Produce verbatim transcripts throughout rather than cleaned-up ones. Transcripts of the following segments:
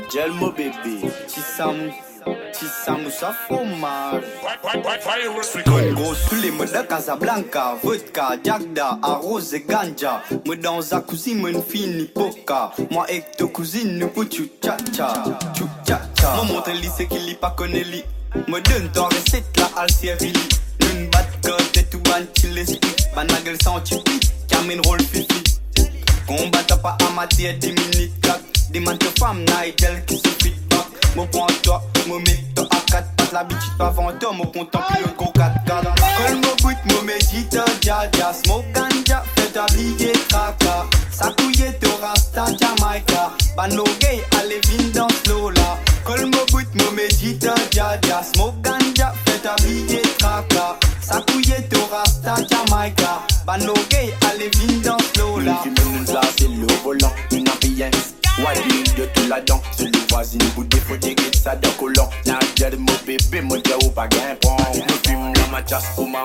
gel mon bébé. Chisamu, Chisamu ça fromage. Con gros sous les mots de Casablanca, vodka, Jagda, arrose et ganja. Moi dans sa cousine, mon fini poka. Moi et ta cousine, nous pour tchou tcha tcha, tchou tcha tcha. Moi montre lycée qui lit pas connaît li. Moi donne ton recette la alcérie. Une batte code et tout ban chill l'esprit. Banagel sans chipi, camine roll fifi. Combat pas à matière dix minutes clap. Des mantes femmes Nigel qui se feedback. Moi prends toi, moi mets toi à quatre pattes. L'habitude pas vendeur, moi contemple le gros quatre quatre. Col mon bout, moi médite, dja dja. Smoke ganja, fais habiller caca. Ça couille te rasta Jamaica. Bano gay, allez vin dans slow là. Col mon bout, moi médite, dja dja. Smoke ganja, fais habiller caca. Ça couille te rasta Jamaica. Bano gay, allez vin dans slow là. Une fille une place et le volant, une ambiance. Ouais, de tout là-dedans, c'est le voisin, vous défautez que ça d'un collant. N'a de mon bébé, mon dieu, ou pas gain, prend. Le film, la machasse, comment?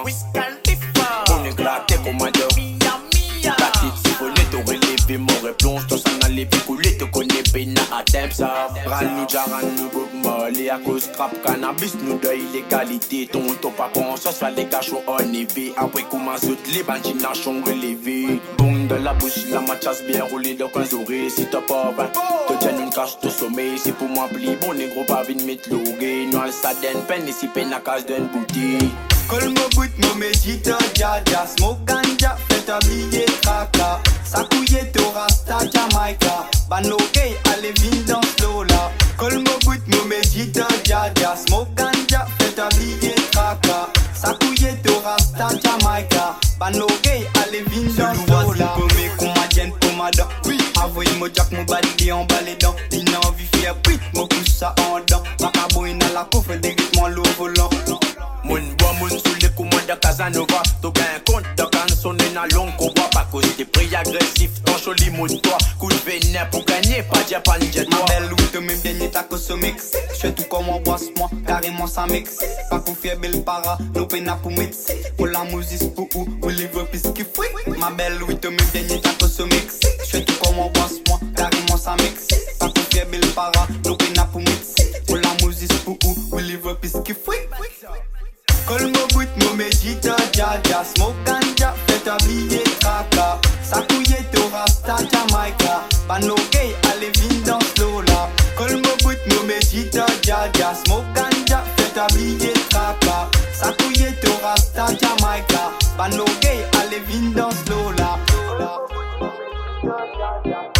On est gratté, commandeur. La petite, si vous l'êtes, au relevé, mon réponse, toi, ça n'a les picoulés, te connais, péna, à thème, ça. Ran nous, jaran nous, bob, molly, à cause crap, cannabis, nous, de illégalité. Ton top pas conscience, soit les gars, chaud, en éveil. Après, comment zut, les bandits, n'achons relevé. Boum, de la bouche, la machasse bien roulée, de quinze oreilles, si t'as pas, ben, te tiens une cache de sommeil, c'est pour moi, pli, bon, négro, pas vite, mettre l'oreille. Non, ça donne peine, et si peine, à case d'une bouteille. Col mon bout, mon médite, dja dja. Smoke ganja, fais habiller caca. Ça couille te rasta Jamaica. Bano gay, allez vin dans slow là. Col mon bout, mon médite, dja dja. Smoke ganja, fais habiller caca. Ça couille te rasta Jamaica. Bano gay, allez vin dans slow là. Comme qu'on m'a dit pour ma dent. Oui, avoye mon jack, mon bali emballé dans. Il n'a envie de faire prit, mon pousse ça en dents. Macaboine à la coffre, déguisement l'eau volant. Moun bois moun sous les commandes de Casanova. T'as gain compte de canson et n'a long qu'on voit pas cause t'es prix agressif. Ton joli mot de toi. Coup de vénère pour gagner, pas de japan jet. Ma belle ou te même bien ta cause mix. J'fais tout comme on bosse moi, carrément sans mix. Pas pour faire belle para, nous peine pour mix. Pour la musique pour ou, ou livre plus qu'il faut. Ma belle ou te même bien ta cause mix. J'fais tout comme on bosse moi, carrément sans mix. Pas pour faire belle para, nous peine pour mix. Pour la musique pour ou, ou livre plus qu'il faut. Col mon bout, mon médite, dja dja. Smoke ganja, fais habiller caca. Ça couille te rasta Jamaica. Bano gay, allez vin dans slow là. Col mon bout, mon médite, dja dja. Smoke ganja, fais habiller caca. Ça couille te rasta Jamaica. Bano gay, allez vin dans slow là.